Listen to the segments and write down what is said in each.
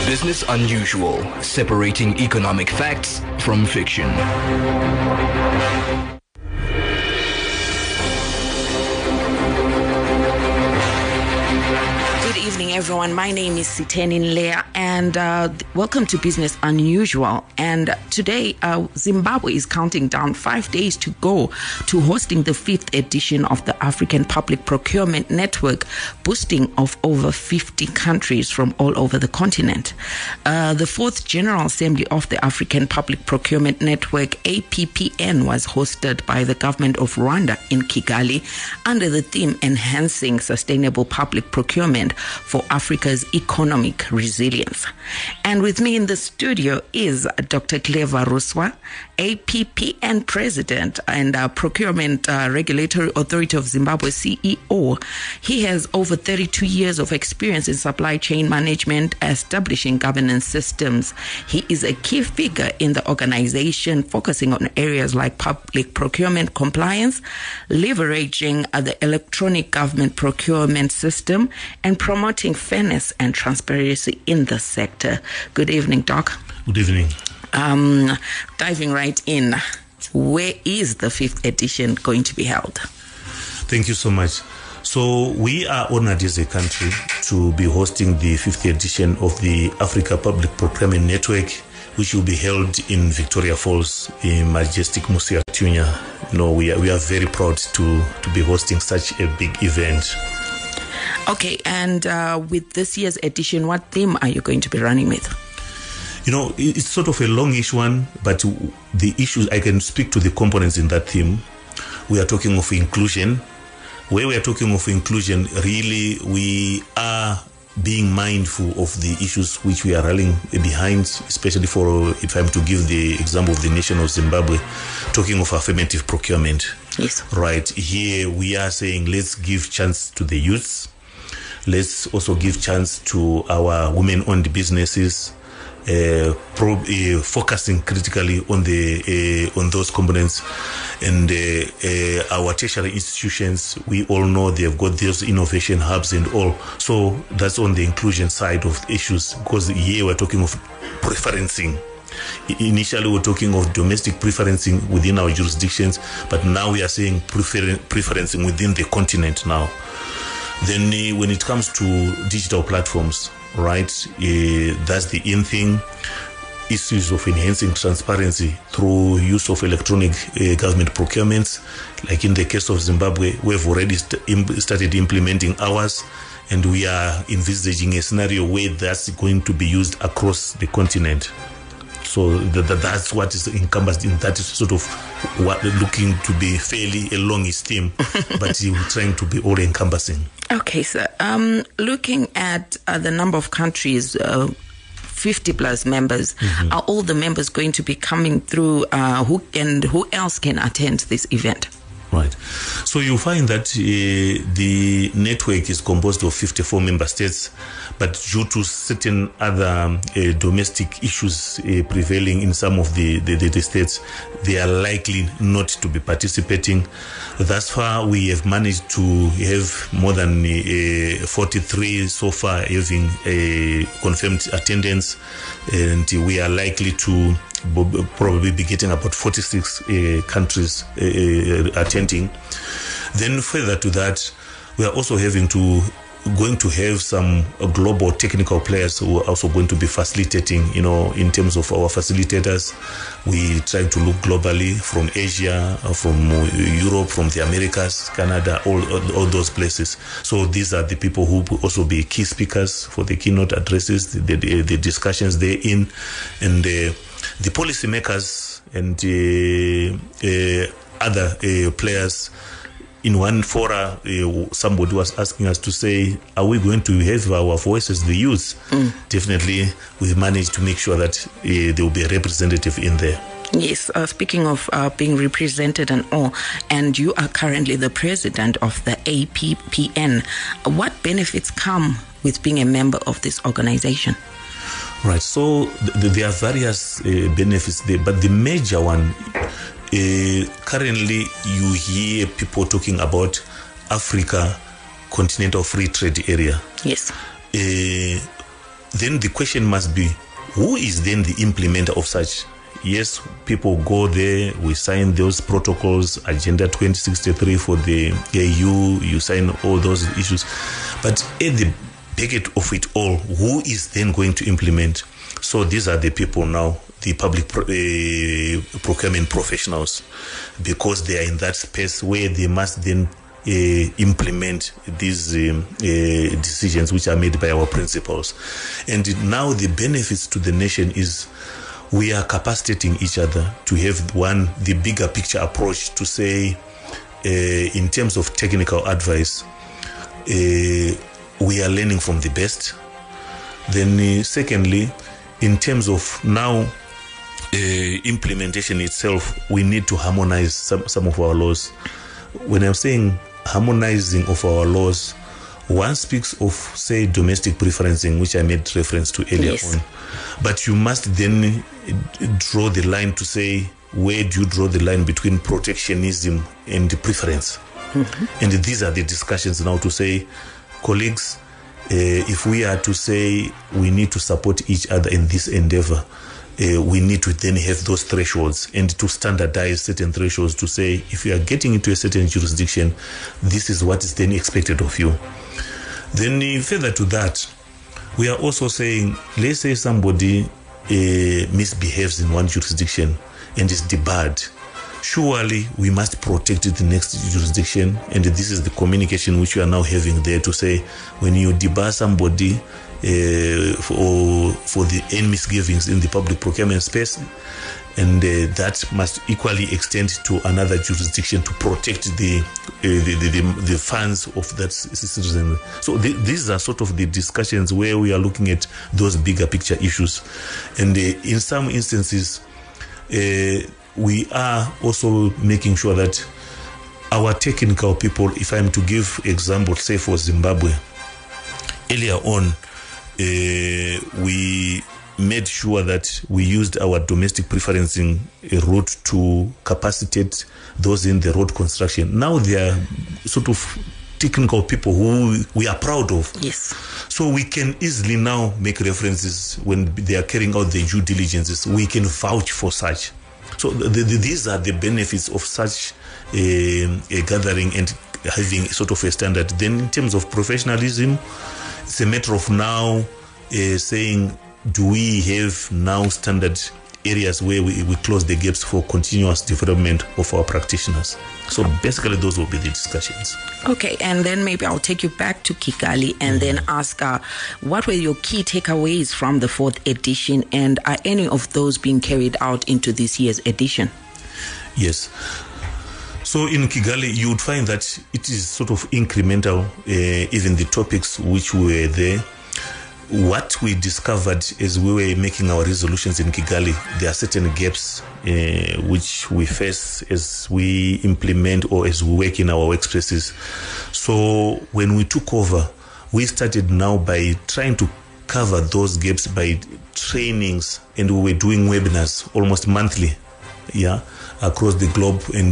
Business Unusual, separating economic facts from fiction. Good evening, everyone. My name is Siteni Nlea, and welcome to Business Unusual. And today, Zimbabwe is counting down 5 days to go to hosting the 5th edition of the African Public Procurement Network, boosting of over 50 countries from all over the continent. The 4th General Assembly of the African Public Procurement Network, APPN, was hosted by the government of Rwanda in Kigali under the theme Enhancing Sustainable Public Procurement for Africa's Economic Resilience. And with me in the studio is Dr. Clever Ruswa, APPN President and Procurement Regulatory Authority of Zimbabwe CEO. He has over 32 years of experience in supply chain management, establishing governance systems. He is a key figure in the organization, focusing on areas like public procurement compliance, leveraging the electronic government procurement system, and promoting fairness and transparency in the sector. Good evening, Doc. Good evening. Diving right in, where is the 5th edition going to be held? Thank you so much. So we are honored as a country to be hosting the 5th edition of the Africa Public Procurement Network, which will be held in Victoria Falls in majestic Musia Tunya. You know, we are very proud to be hosting such a big event. Okay, and with this year's edition, what theme are you going to be running with? You know, it's sort of a longish one, but the issues, I can speak to the components in that theme. We are talking of inclusion. Where we are talking of inclusion, really, we are being mindful of the issues which we are rallying behind, especially for, if I'm to give the example of the nation of Zimbabwe, talking of affirmative procurement. Yes. Right. Here we are saying, let's give chance to the youths. Let's also give chance to our women-owned businesses, focusing critically on on those components, and our tertiary institutions. We all know they've got those innovation hubs and all. So that's on the inclusion side of issues, because here we're talking of preferencing. Initially, we're talking of domestic preferencing within our jurisdictions, but now we are saying preferencing within the continent now. Then when it comes to digital platforms, right, that's the in thing. Issues of enhancing transparency through use of electronic government procurements. Like in the case of Zimbabwe, we've already started implementing ours, and we are envisaging a scenario where that's going to be used across the continent. So that's what is encompassed in that, is sort of what looking to be fairly a longish theme, but we're trying to be all encompassing. Okay, sir. Looking at the number of countries, 50 plus members, are all the members going to be coming through? Who else can attend this event? Right. So you find that the network is composed of 54 member states, but due to certain other domestic issues prevailing in some of the states, they are likely not to be participating. Thus far, we have managed to have more than 43 so far having confirmed attendance, and we are likely to probably be getting about 46 countries attending. Then further to that, we are also going to have some global technical players who are also going to be facilitating, you know, in terms of our facilitators. We try to look globally from Asia, from Europe, from the Americas, Canada, all those places. So these are the people who will also be key speakers for the keynote addresses, the discussions therein, and the policymakers and other players. In one fora, somebody was asking us to say, are we going to have our voices, the youth? Definitely, we've managed to make sure that there will be a representative in there. Yes, speaking of being represented and all, and you are currently the president of the APPN, what benefits come with being a member of this organization? Right, so there are various benefits there, but the major one, currently you hear people talking about Africa Continental Free Trade Area. Yes. then the question must be, who is then the implementer of such? Yes, people go there, we sign those protocols, Agenda 2063 for the AU, you sign all those issues. But at the back of it all, who is then going to implement? So these are the people now, the public procurement professionals, because they are in that space where they must then implement these decisions which are made by our principals. And now the benefits to the nation is we are capacitating each other to have the bigger picture approach to say, in terms of technical advice, we are learning from the best. Then secondly, in terms of now implementation itself, we need to harmonize some of our laws. When I'm saying harmonizing of our laws, one speaks of, say, domestic preferencing, which I made reference to earlier on. But you must then draw the line to say, where do you draw the line between protectionism and preference? Mm-hmm. And these are the discussions now to say, colleagues, if we are to say we need to support each other in this endeavor, we need to then have those thresholds and to standardize certain thresholds to say, if you are getting into a certain jurisdiction, this is what is then expected of you. Then further to that, we are also saying, let's say somebody misbehaves in one jurisdiction and is debarred. Surely we must protect the next jurisdiction, and this is the communication which we are now having there to say, when you debar somebody for the end misgivings in the public procurement space, and that must equally extend to another jurisdiction to protect the funds of that citizen. So these are sort of the discussions where we are looking at those bigger picture issues, and in some instances we are also making sure that our technical people, if I'm to give example, say for Zimbabwe, earlier on, we made sure that we used our domestic preferencing route to capacitate those in the road construction. Now they are sort of technical people who we are proud of. Yes. So we can easily now make references when they are carrying out the due diligences. We can vouch for such. So these are the benefits of such a gathering and having sort of a standard. Then in terms of professionalism, it's a matter of now saying, do we have now standard areas where we close the gaps for continuous development of our practitioners? So basically those will be the discussions. Okay, and then maybe I'll take you back to Kigali and then ask, what were your key takeaways from the 4th edition, and are any of those being carried out into this year's edition? Yes. So in Kigali, you would find that it is sort of incremental, even the topics which were there. What we discovered as we were making our resolutions in Kigali, there are certain gaps which we face as we implement or as we work in our workspaces. So when we took over, we started now by trying to cover those gaps by trainings, and we were doing webinars almost monthly, across the globe, and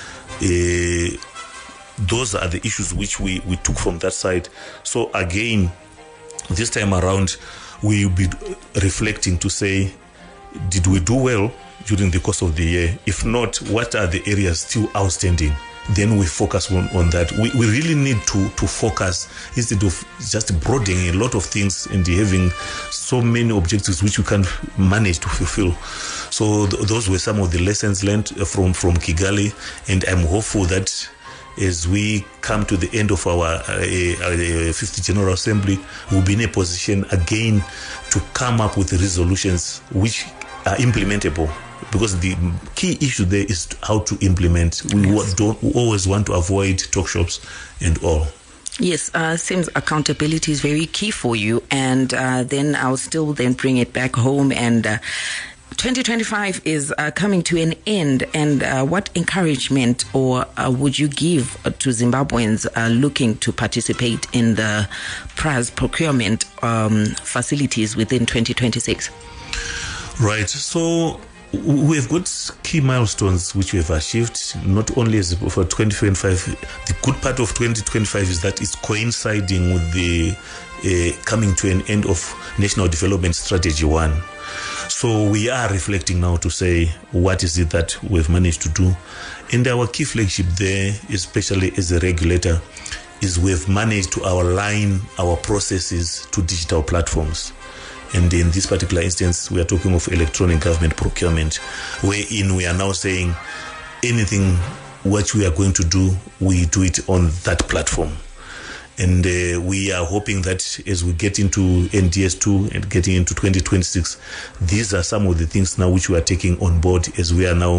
those are the issues which we took from that side. So again, this time around, we will be reflecting to say, did we do well during the course of the year? If not, what are the areas still outstanding? Then we focus on that. We really need to focus instead of just broadening a lot of things and having so many objectives which we can't manage to fulfill. So those were some of the lessons learned from Kigali, and I'm hopeful that as we come to the end of our 50th General Assembly, we'll be in a position again to come up with resolutions which are implementable. Because the key issue there is how to implement. We always want to avoid talk shops and all. Yes, seems accountability is very key for you. And then I'll still then bring it back home. And 2025 is coming to an end. And what encouragement or would you give to Zimbabweans looking to participate in the prize procurement facilities within 2026? Right. So we have got key milestones which we have achieved, not only as for 2025. The good part of 2025 is that it's coinciding with the coming to an end of National Development Strategy 1. So we are reflecting now to say what is it that we've managed to do. And our key flagship there, especially as a regulator, is we've managed to align our processes to digital platforms. And in this particular instance, we are talking of electronic government procurement, wherein we are now saying anything what we are going to do, we do it on that platform. And we are hoping that as we get into NDS2 and getting into 2026, these are some of the things now which we are taking on board as we are now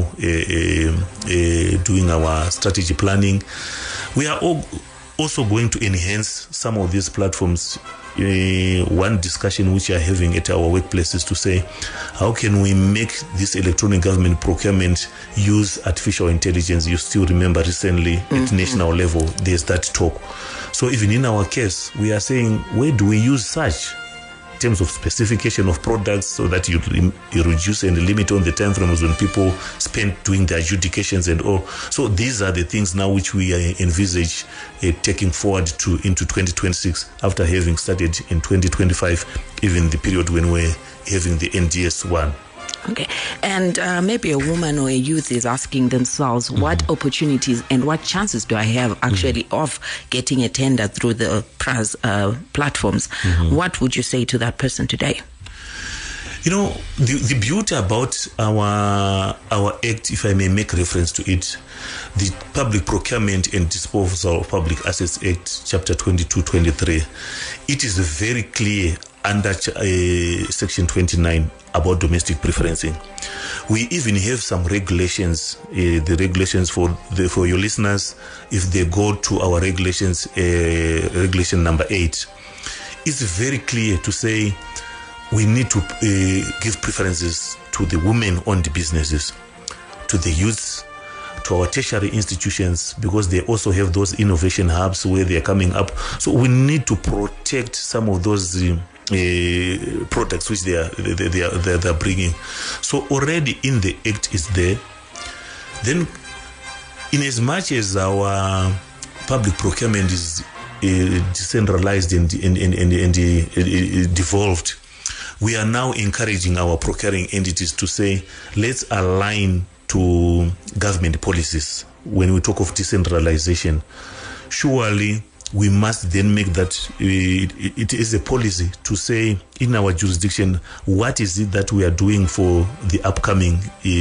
doing our strategy planning. We are also going to enhance some of these platforms. One discussion which we are having at our workplaces to say, how can we make this electronic government procurement use artificial intelligence? You still remember recently at national level, there's that talk. So even in our case, we are saying, where do we use such in terms of specification of products so that you reduce and limit on the time frames when people spend doing the adjudications and all. So these are the things now which we envisage taking forward into 2026 after having started in 2025, even the period when we're having the NDS 1. Okay. And maybe a woman or a youth is asking themselves, what opportunities and what chances do I have actually of getting a tender through the PRAS platforms? What would you say to that person today? You know, the beauty about our act, if I may make reference to it, the Public Procurement and Disposal of Public Assets Act, Chapter 22-23, it is very clear under Section 29 about domestic preferencing. We even have some regulations, the regulations for your listeners, if they go to our regulations, regulation number 8, it's very clear to say we need to give preferences to the women-owned businesses, to the youths, to our tertiary institutions, because they also have those innovation hubs where they are coming up. So we need to protect some of those products which they are bringing. So already in the act is there. Then, in as much as our public procurement is decentralized and devolved, we are now encouraging our procuring entities to say, let's align to government policies. When we talk of decentralization, surely we must then make that it is a policy to say in our jurisdiction, what is it that we are doing for the upcoming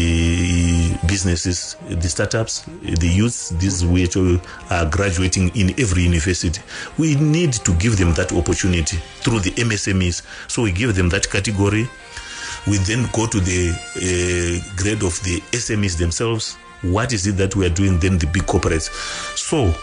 businesses, the startups, the youths, these which are graduating in every university. We need to give them that opportunity through the MSMEs. So we give them that category. We then go to the grade of the SMEs themselves. What is it that we are doing then the big corporates? So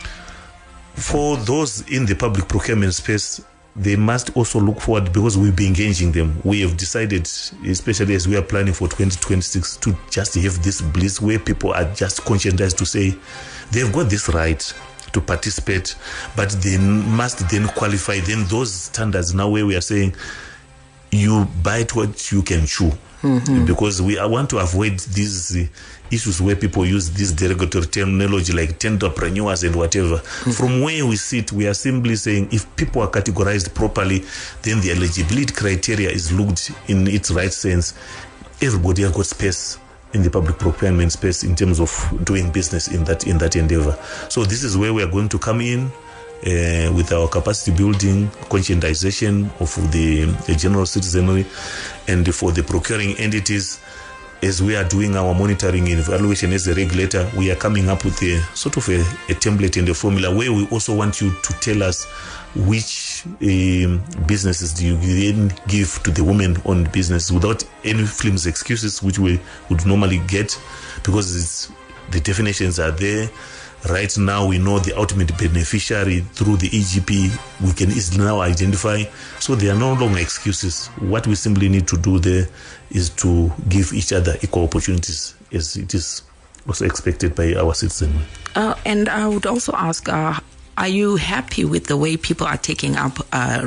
for those in the public procurement space, they must also look forward, because we'll be engaging them. We have decided, especially as we are planning for 2026, to just have this bliss where people are just conscientized to say they've got this right to participate, but they must then qualify. Then those standards now where we are saying you bite what you can chew. Because I want to avoid these issues where people use this derogatory terminology like tenderpreneurs and whatever. From where we sit, we are simply saying if people are categorized properly, then the eligibility criteria is looked in its right sense. Everybody has got space in the public procurement space in terms of doing business in that endeavor. So this is where we are going to come in. With our capacity building, conscientization of the general citizenry, and for the procuring entities, as we are doing our monitoring and evaluation as a regulator, we are coming up with a sort of a template and a formula where we also want you to tell us which businesses do you then give to the women-owned business without any flimsy excuses, which we would normally get, because the definitions are there. Right now, we know the ultimate beneficiary through the EGP. We can easily now identify. So there are no longer excuses. What we simply need to do there is to give each other equal opportunities, as it is also expected by our citizens. And I would also ask, are you happy with the way people are taking up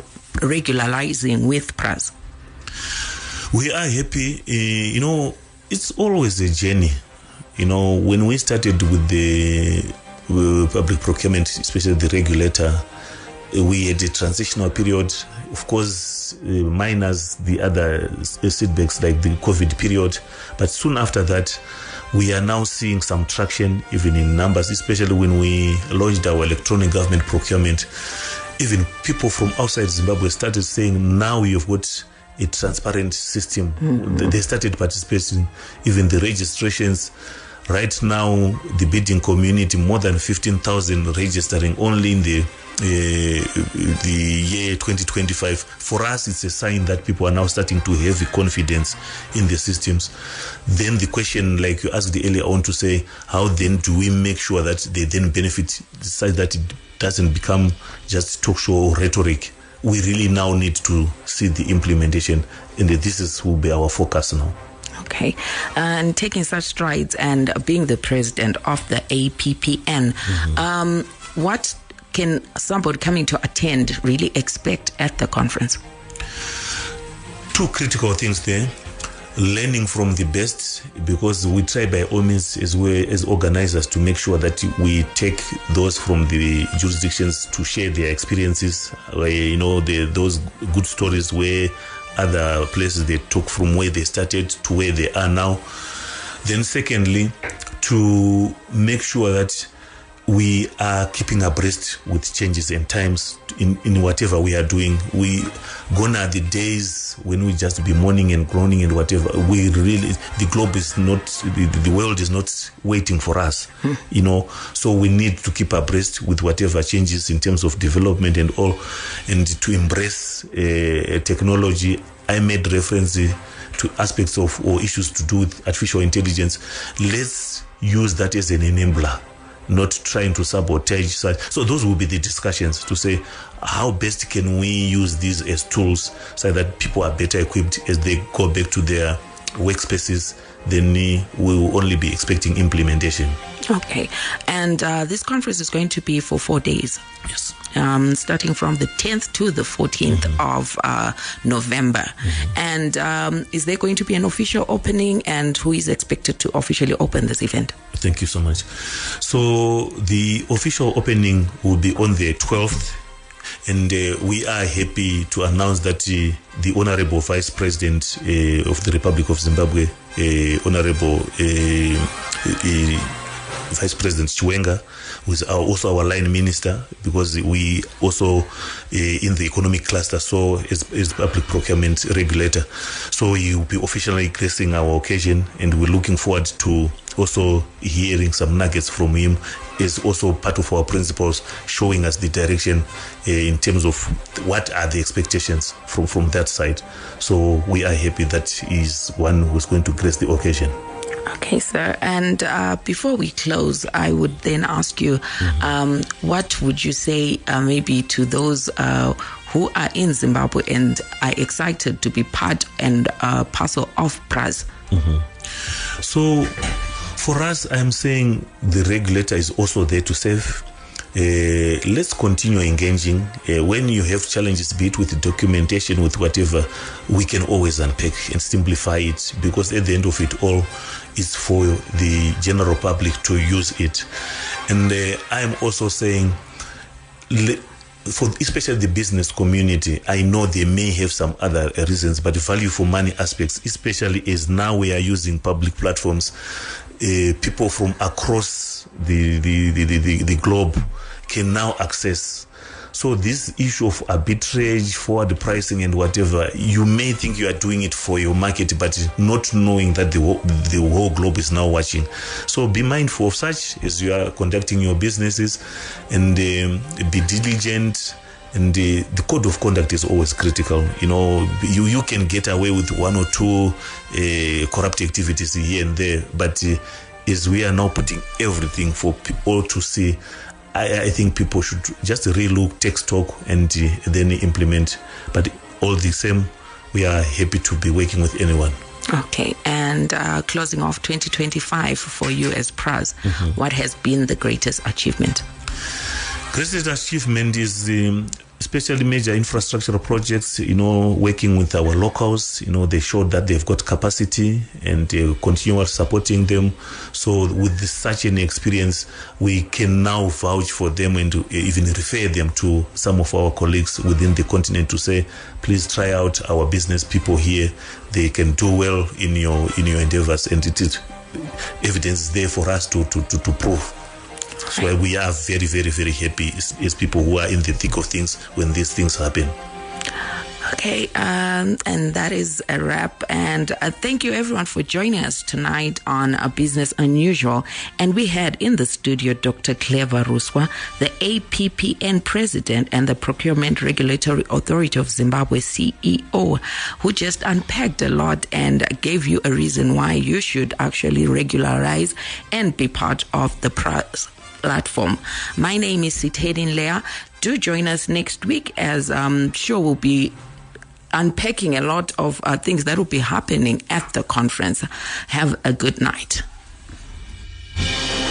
regularizing with PRAS? We are happy. It's always a journey. When we started with the public procurement, especially the regulator, we had a transitional period, of course, minus the other setbacks like the COVID period. But soon after that, we are now seeing some traction, even in numbers, especially when we launched our electronic government procurement. Even people from outside Zimbabwe started saying, now you've got a transparent system. They started participating, even the registrations. Right now, the bidding community, more than 15,000 registering only in the year 2025. For us, it's a sign that people are now starting to have confidence in the systems. Then the question, like you asked earlier on, to say, how then do we make sure that they then benefit, such that it doesn't become just talk show or rhetoric? We really now need to see the implementation, and this will be our focus now. Okay, and taking such strides and being the president of the APPN, what can somebody coming to attend really expect at the conference? Two critical things there. Learning from the best, because we try by all means as organizers to make sure that we take those from the jurisdictions to share their experiences, those good stories where other places they took from where they started to where they are now. Then secondly, to make sure that we are keeping abreast with changes and times in whatever we are doing. Gone are the days when we just be mourning and groaning and whatever. The globe is not, the world is not waiting for us, so we need to keep abreast with whatever changes in terms of development and all, and to embrace technology. I made reference to aspects of or issues to do with artificial intelligence. Let's use that as an enabler, not trying to sabotage. So those will be the discussions to say, how best can we use these as tools so that people are better equipped as they go back to their workspaces. Then we will only be expecting implementation. Okay. And this conference is going to be for 4 days. Yes. Starting from the 10th to the 14th of November. And is there going to be an official opening, and who is expected to officially open this event? Thank you so much. So the official opening will be on the 12th. And we are happy to announce that the Honorable Vice President of the Republic of Zimbabwe, Honorable Vice President Chiwenga, who is also our line minister, because we also in the economic cluster, so is public procurement regulator. So he will be officially gracing our occasion, and we're looking forward to also hearing some nuggets from him. Is also part of our principles, showing us the direction in terms of what are the expectations from that side. So we are happy that he's one who's going to grace the occasion. Okay, sir. And before we close, I would then ask you, what would you say maybe to those who are in Zimbabwe and are excited to be part and parcel of PRAZ? So for us, I'm saying the regulator is also there to serve. Let's continue engaging. When you have challenges, be it with documentation, with whatever, we can always unpack and simplify it, because at the end of it all, it's for the general public to use it. And I'm also saying, for especially the business community, I know they may have some other reasons, but value for money aspects, especially as now we are using public platforms, people from across the globe can now access. So this issue of arbitrage, forward pricing and whatever, you may think you are doing it for your market, but not knowing that the whole globe is now watching. So be mindful of such as you are conducting your businesses, and be diligent. And the code of conduct is always critical. You can get away with one or two corrupt activities here and there, but as we are now putting everything for all to see, I think people should just relook, take stock, and then implement. But all the same, we are happy to be working with anyone. Okay, and closing off 2025 for you as PRAZ, what has been the greatest achievement? Greatest achievement is especially major infrastructural projects, working with our locals. They showed that they've got capacity and continue supporting them. So with such an experience, we can now vouch for them and to even refer them to some of our colleagues within the continent to say, please try out our business people here. They can do well in your endeavors, and it is evidence there for us to prove. So we are very, very, very happy as people who are in the thick of things when these things happen. Okay, and that is a wrap. And thank you, everyone, for joining us tonight on Business Unusual. And we had in the studio Dr. Clever Ruswa, the APPN President and the Procurement Regulatory Authority of Zimbabwe CEO, who just unpacked a lot and gave you a reason why you should actually regularize and be part of the platform. My name is Sitedin Leah. Do join us next week, as I'm sure we'll be unpacking a lot of things that will be happening at the conference. Have a good night.